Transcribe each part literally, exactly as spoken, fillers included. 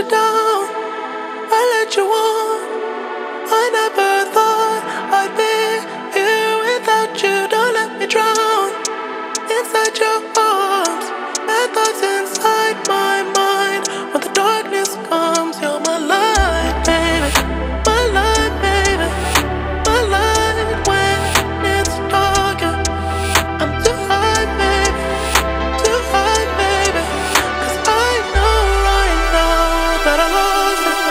you down, I let you on. I never thought I'd be here without you. Don't let me drown inside your arms. Bad thoughts inside my mind. When the darkness comes, you're my light, baby. My light, baby. My light when it's dark. I'm too high, baby. Too high, baby. 'Cause I know right now that I lost it.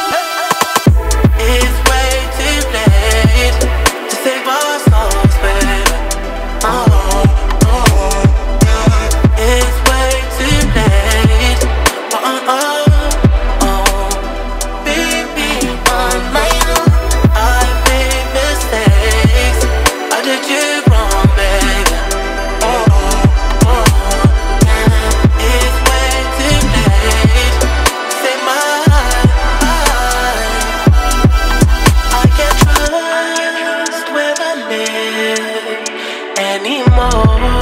It's way too late to save our souls, baby. Oh, oh, yeah. It's way too late. Oh, oh, oh, oh. Baby, on my own, I made mistakes. I did you wrong, baby. Oh, oh, yeah. It's way too late to save my life. I can't trust where I live anymore.